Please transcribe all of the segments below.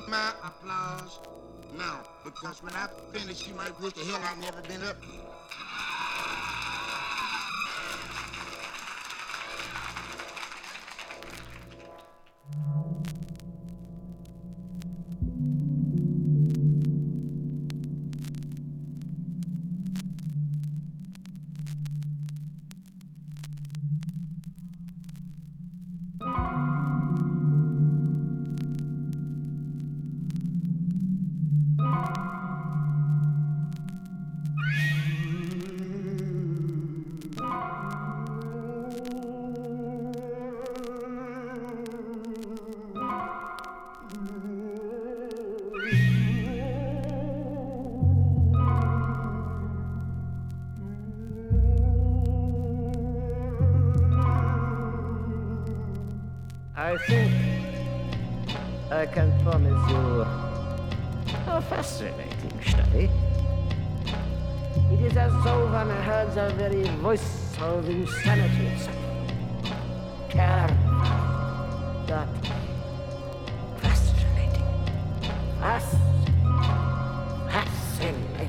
my applause now, because when I finish, you might wish the hell I never been up here. I think I can promise you a fascinating study. It is as though one heard the very voice of insanity itself. Terrible, but fascinating. Fascinating.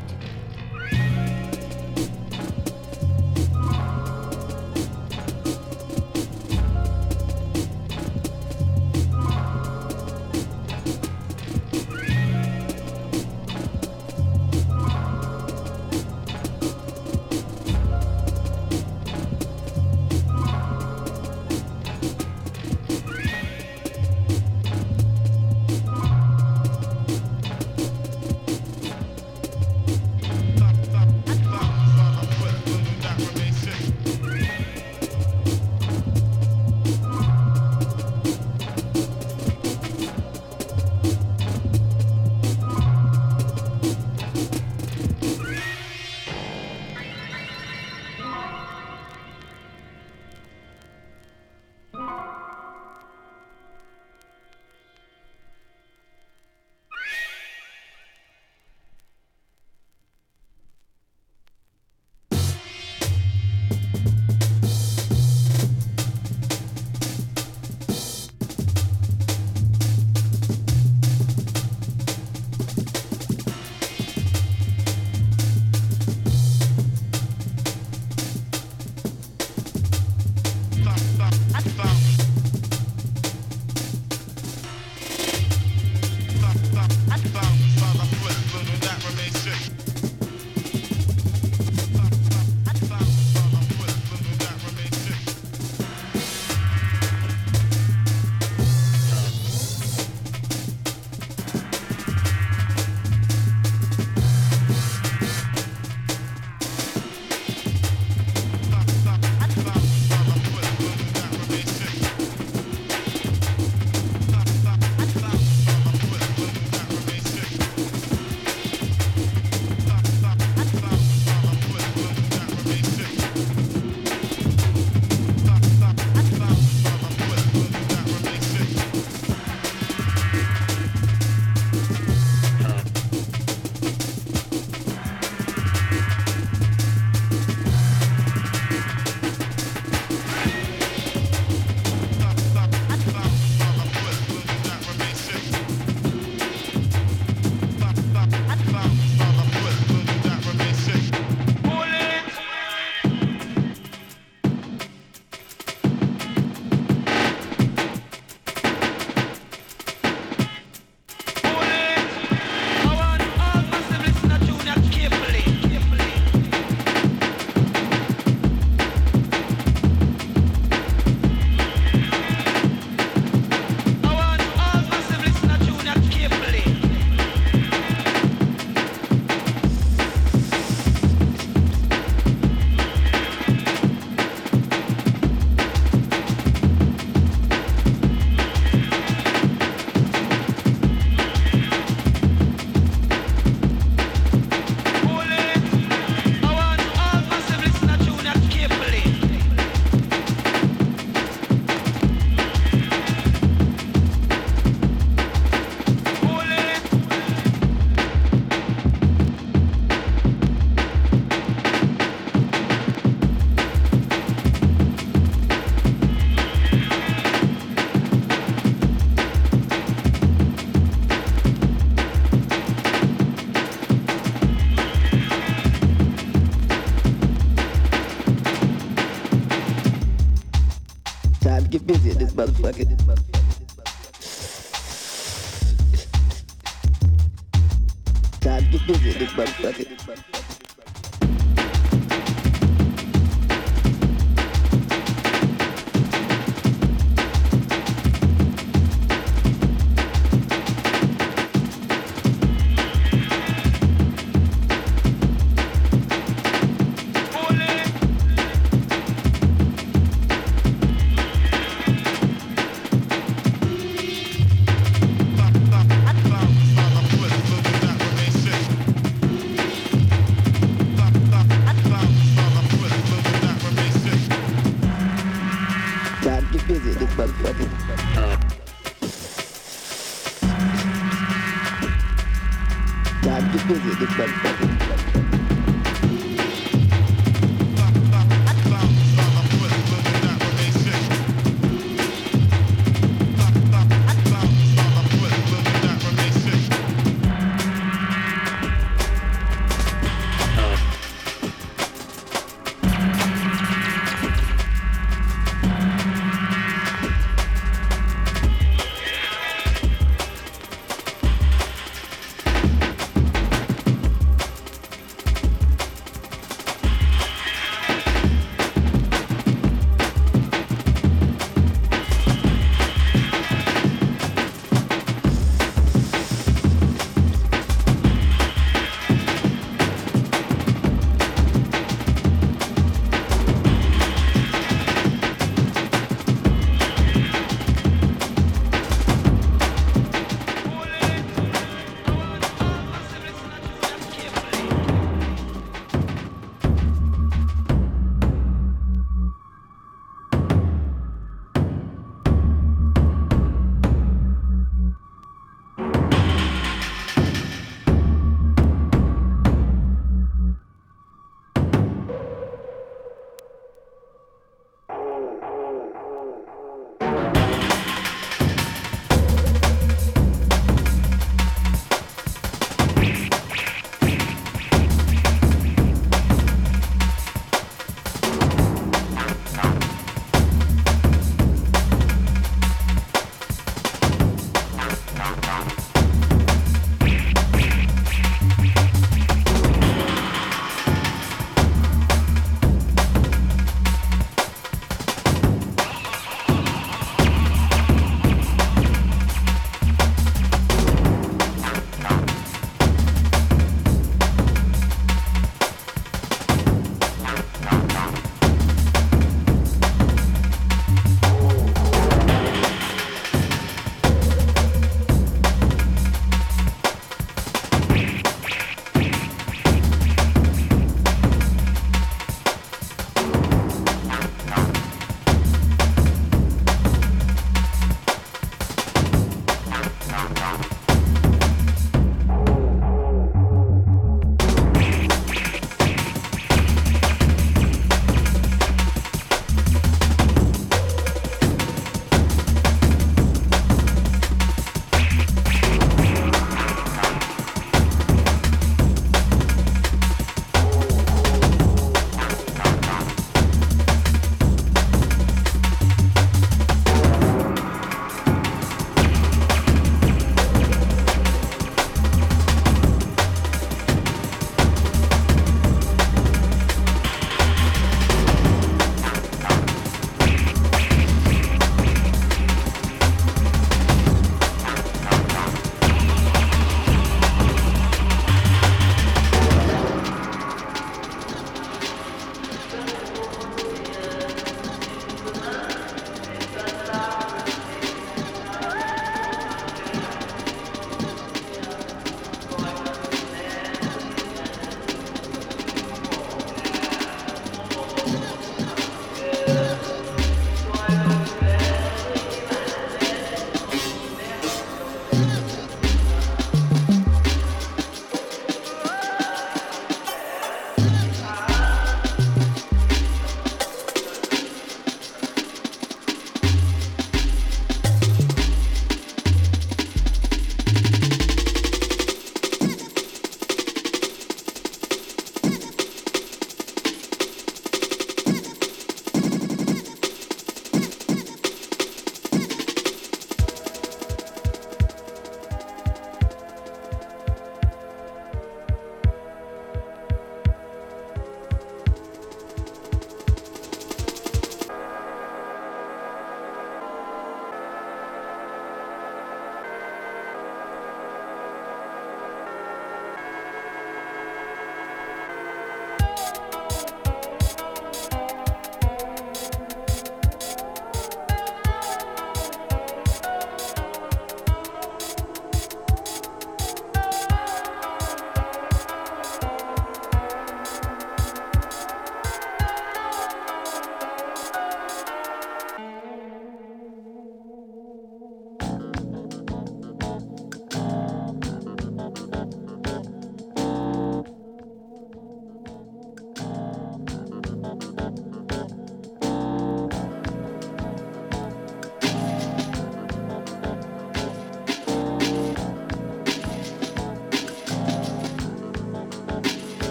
busy, this motherfucker.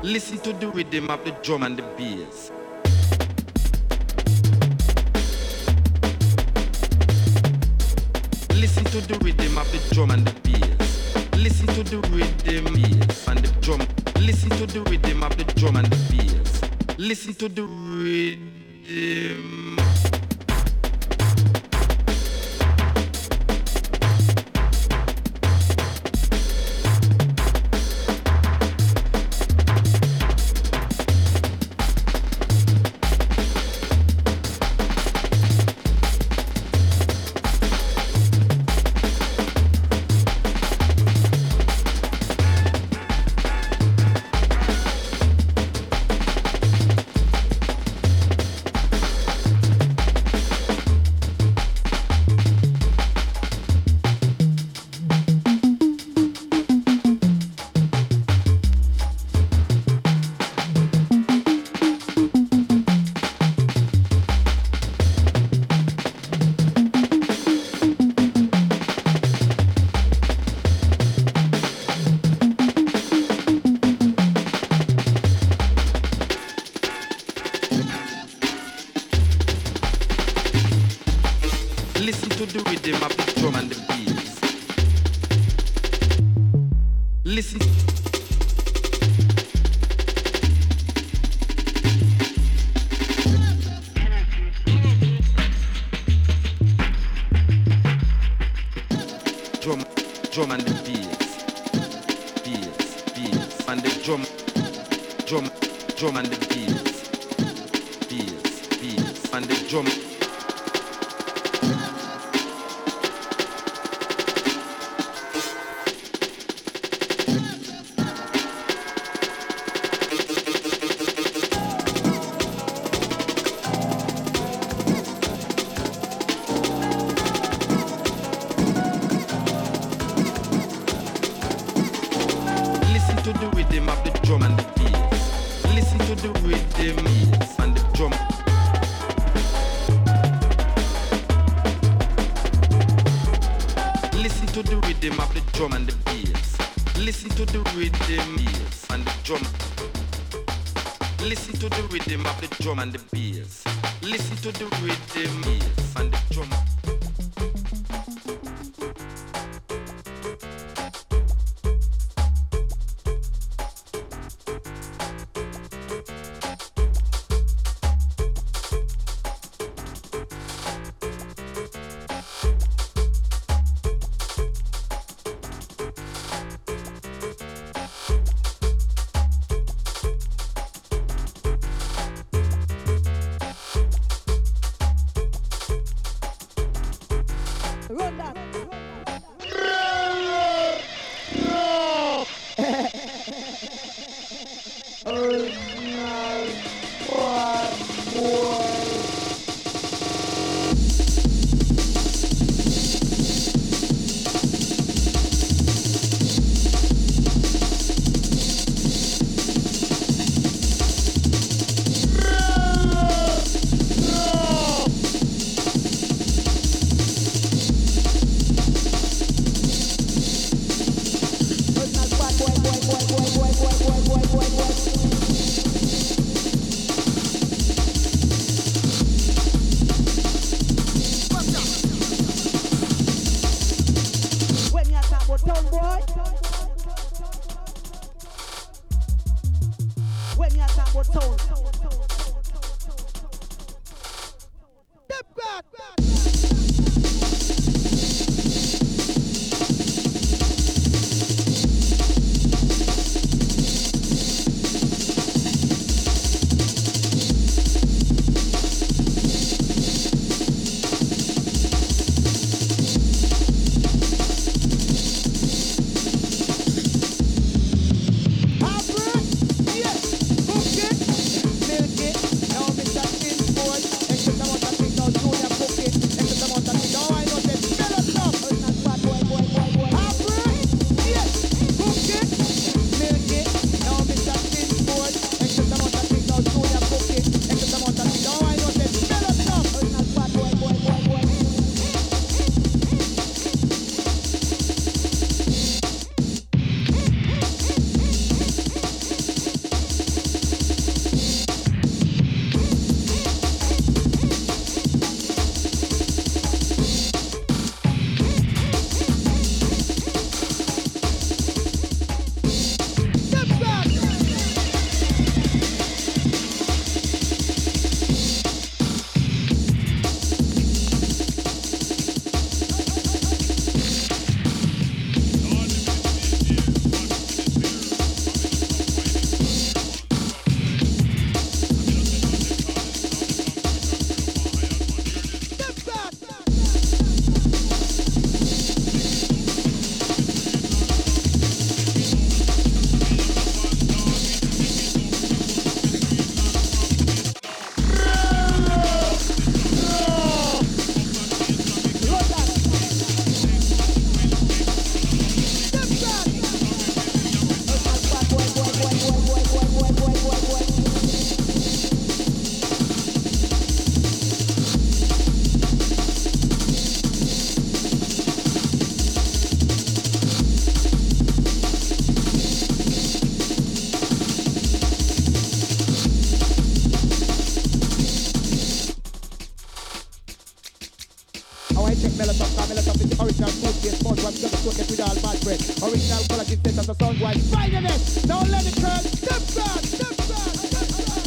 Listen to the rhythm of the drum and the bass. Listen to the rhythm of the drum and the bass. Listen to the rhythm bass and the drum. Listen to the rhythm of the drum and the bass. Listen to the rhythm. Listen to the rhythm of the drum and the bass. Listen. Drum and the bass. Bass. And the drum and the bass. Bass. And the drum. To the rhythm of the drum and the bass. Listen to the rhythm bass and the drum. Listen to the rhythm of the drum and the bass. Listen to the rhythm bass and the drum. Listen to the rhythm of the drum and the bass. Listen to the rhythm bass and the drum. Run that. When you talk about town, step back. I'm gonna cook it with all bad bread. Original collagen set as a sound white. Finally, don't let it curl. Step back, step back, step back.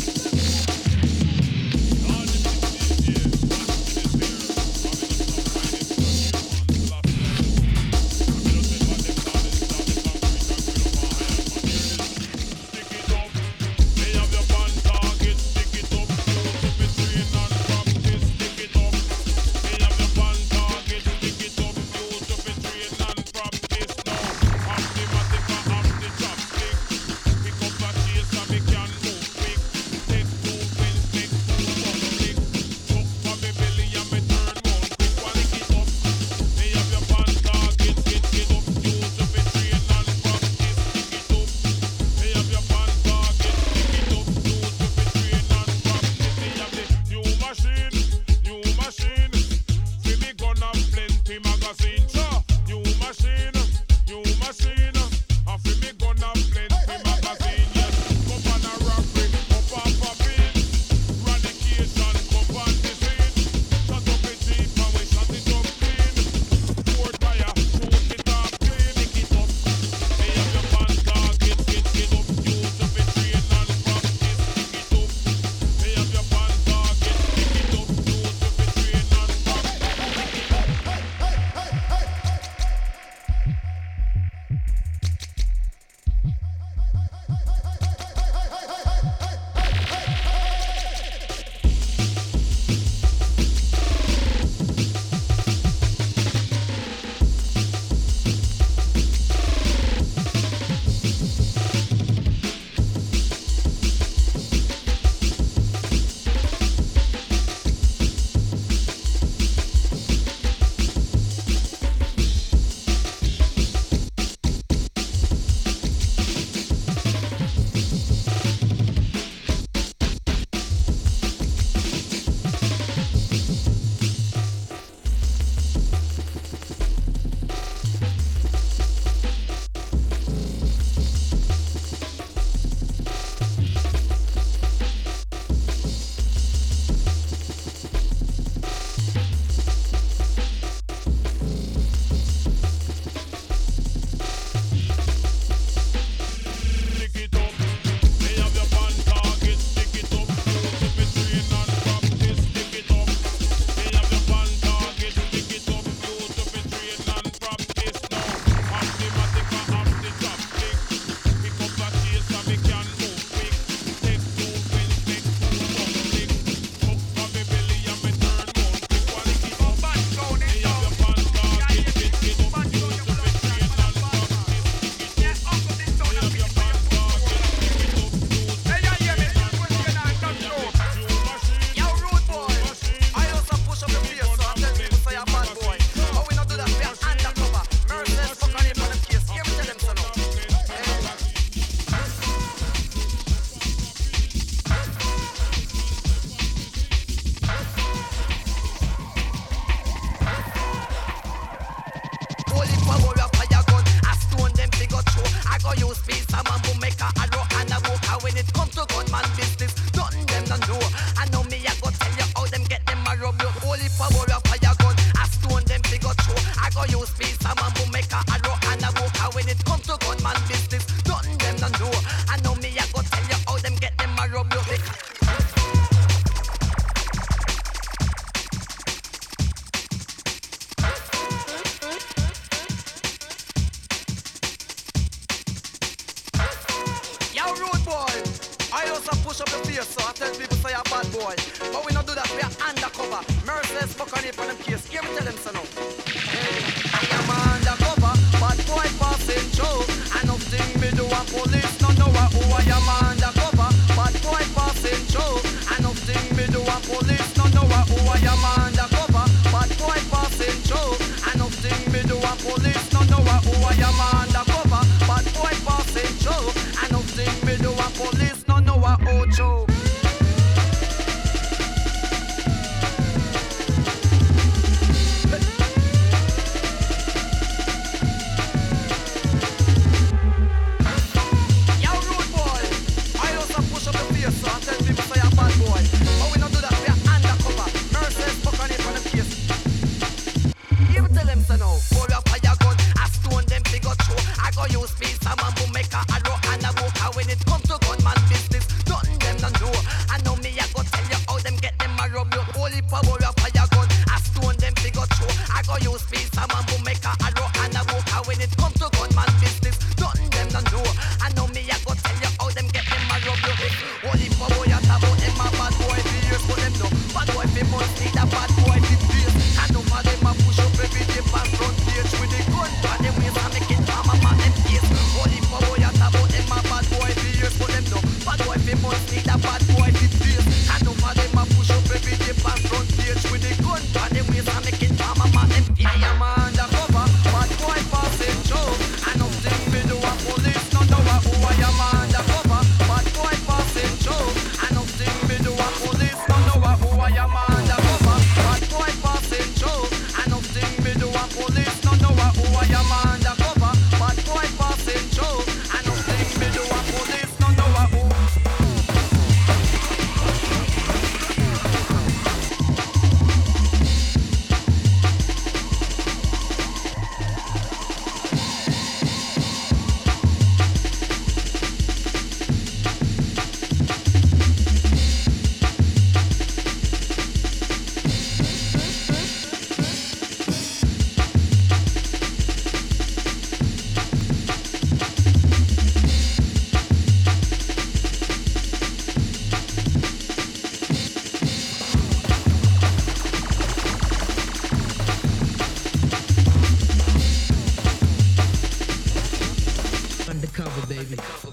Undercover, baby.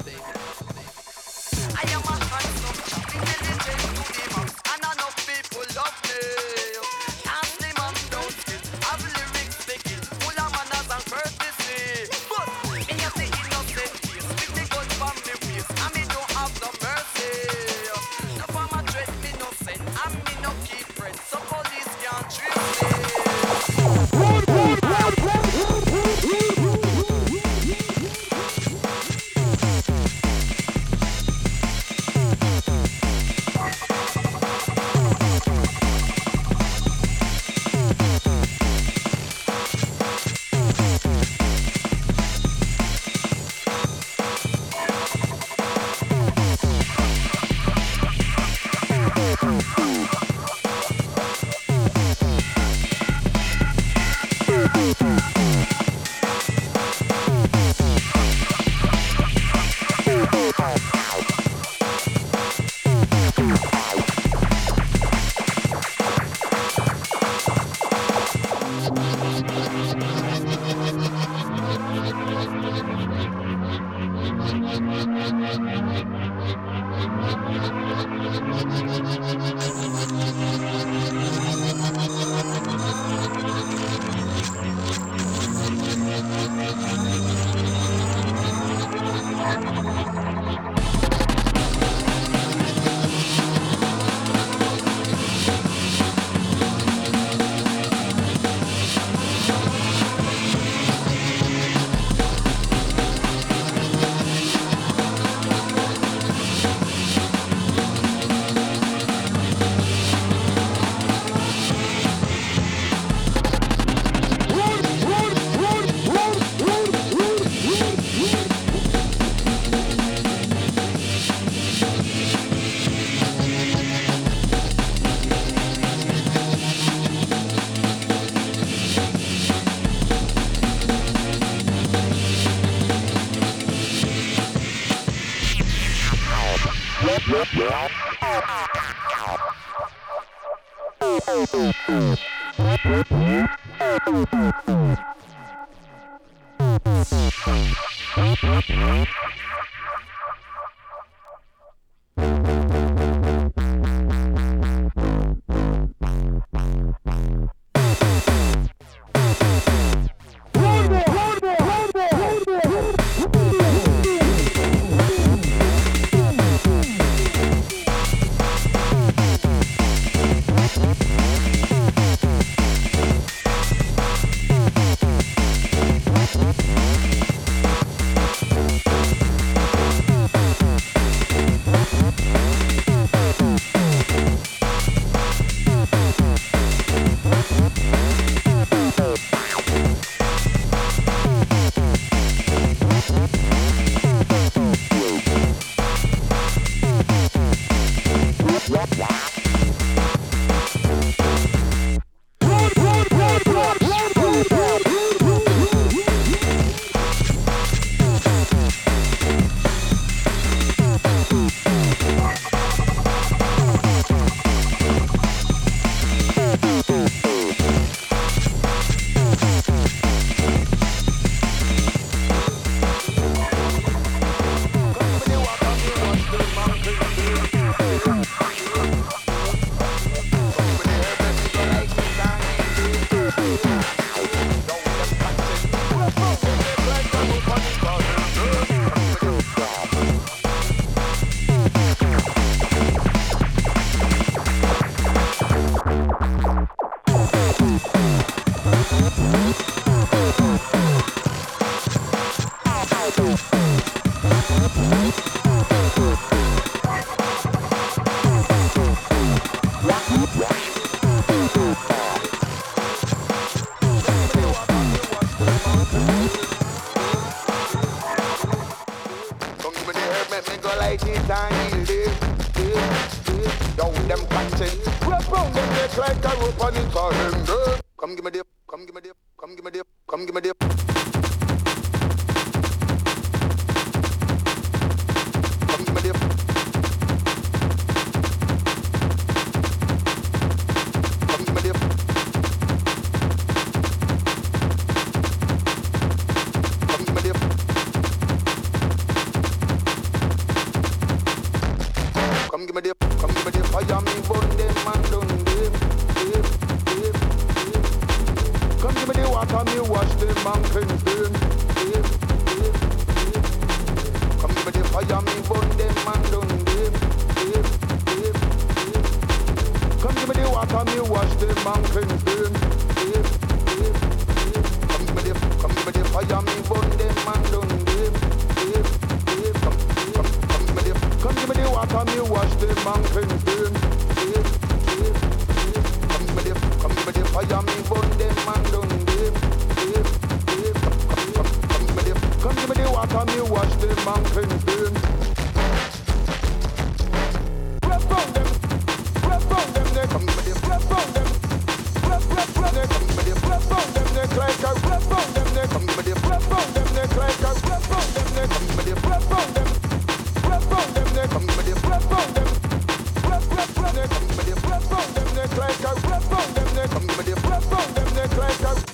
I am a handsome chap, intelligent to the max, and enough people love me. Can't slim and don't skill, have lyrics they kill, full of manners and courtesy. But me have the innocent face, with the gun from me waist, and me don't have no mercy. No for my dress me no send, and me no keep friends, so police can't treat me. What a me watch them man cleansing. Press on them neck. Press on them. Press neck. Press on them neck like a press on them neck. Press on them neck like a press on them neck. Press on them. Press on them neck. Press on them. Press neck. Press on them neck like a press on them neck. Press on them neck like a.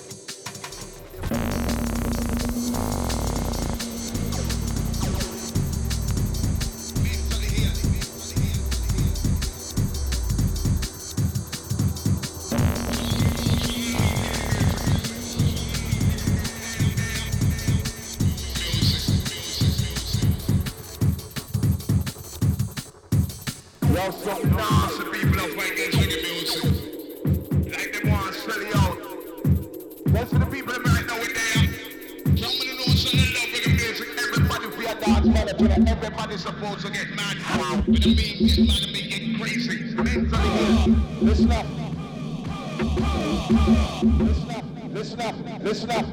Some nasty people up against the music. Like them want to sell you out. That's for the people that might know it there. Somebody knows something love with the music. Everybody for your dance manager. Everybody's supposed to get mad. With the mean, get mad and get crazy. Mentally. Listen up. Listen up. Listen up.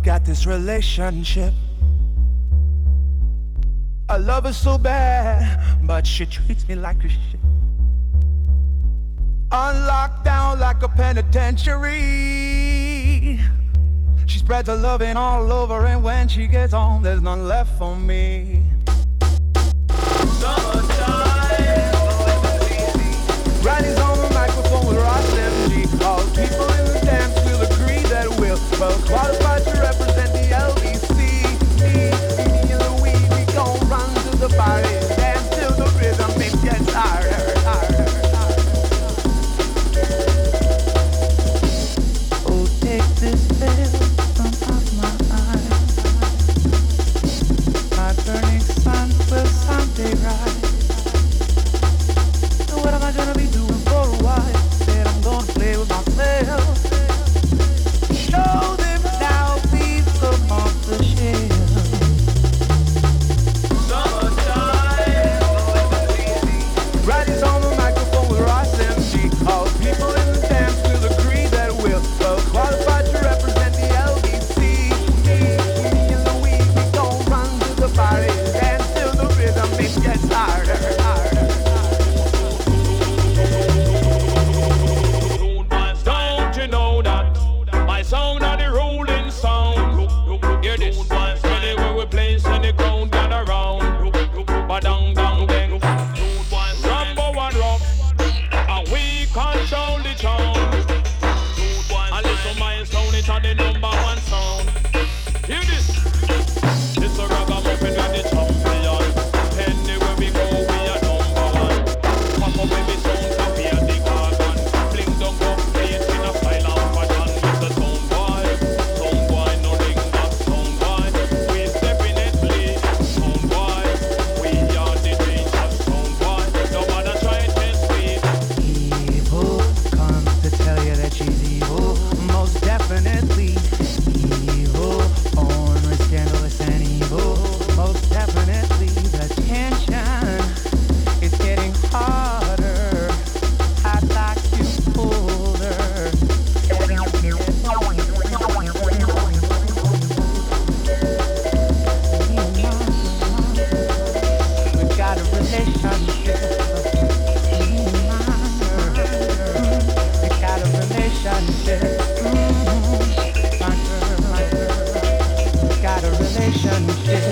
got this relationship. I love her so bad, but she treats me like a shit. On lockdown like a penitentiary. She spreads her loving all over, and when she gets home, there's none left for me. Summertime. Riding on the microphone with Ross MG. All people in the dance will agree that we're well qualified to represent the LBC. Me and Louis, we gon' run to the party, dance to the rhythm, it gets harder, harder. Oh, take this veil from off my eyes. My burning sun will someday rise. So what am I gonna be doing for a while? Said I'm gonna play with myself. Show them now, please come off the shelf. Summertime. Riding on the microphone with Ross MG. All people in the dance will agree that we're well qualified to represent the LBC. Me and Louis, we gon' run to the party, dance to the rhythm, it gets harder, harder. Don't you know that my sound are the rolling sound? Hear this. Anywhere we place and the crowd gather round. Badang dang dang. Rambo and rock, and we control the town. And listen, my sound is the #1 sound. Hear this. This a ragamuffin and the champion. Anywhere we go, we are #1. Pop up with the sound, so we are the garden. Fling down go play it in a style of fashion. With the sound boy, no ring that sound boy. We definitely sound boy. We are the dangerous sound boy. No matter try to test me. Evil comes to tell you that she's evil, most definitely evil, ornery, scandalous, and evil, most definitely. The tension is getting harder. I'd like to hold her. We've got a relationship. We got a relationship. We got a relationship.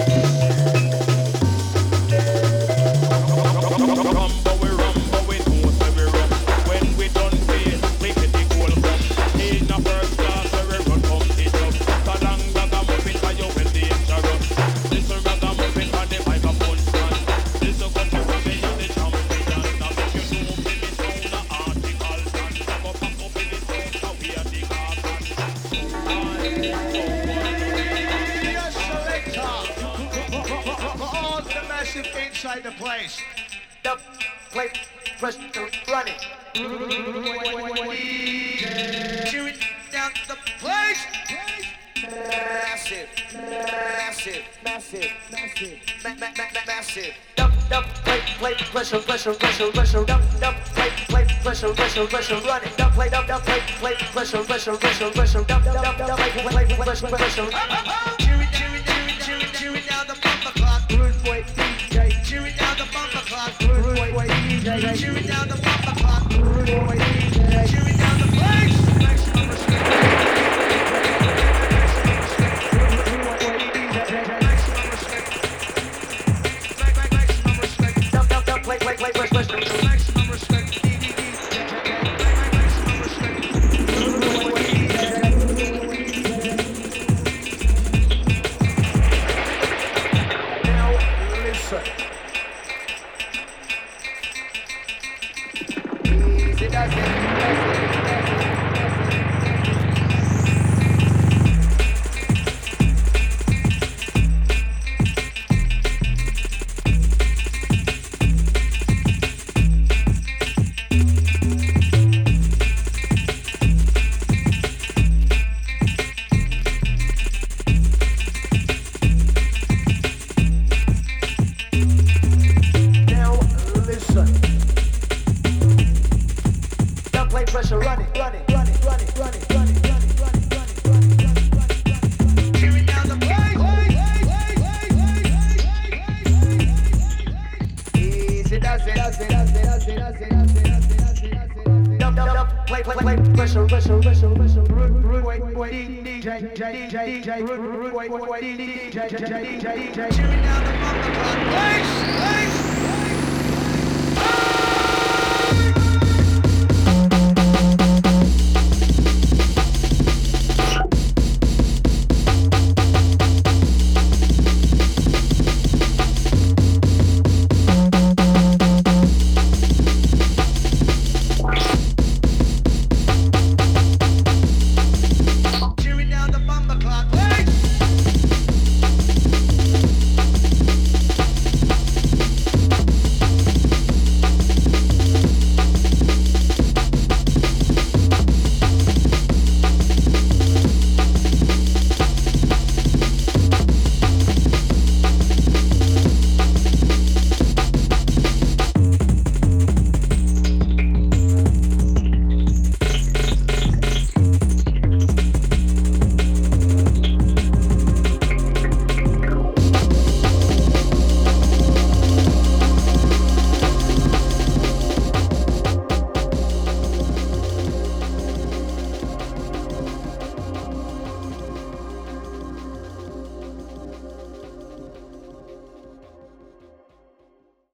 Rumbo, we know say we rum. When we done pay, we get the gold from. In the first class, we run come it up. Kadang ragamuffin, 'cause you will dangerous. This a ragamuffin for the microphone stand. This a gun to me and the champion. Now if you know me, me sound a article stand. Go pack up in the sound, 'cause we are the garden. Yes, selector. For all the massive inside the place. The play, press to run it. Chew it down the place. Massive, massive, Massive, massive. massive. Dump, play, pressure, pressure, pressure, pressure. Dump, play, pressure, pressure, pressure. Run it. Dump, play, pressure, pressure, pressure, pressure. Dump, play, pressure, pressure. Chew it down the bumper clock. Rude boy DJ. Chew it down the bumper clock. Rude boy DJ. Chew it down the bumper clock. Rude boy DJ. Chew it down the place. Maximum respect. Maximum respect. Maximum respect. Dump, play, pressure. Maximum respect. Maximum respect. Now listen. Easy does it. Play, pressure,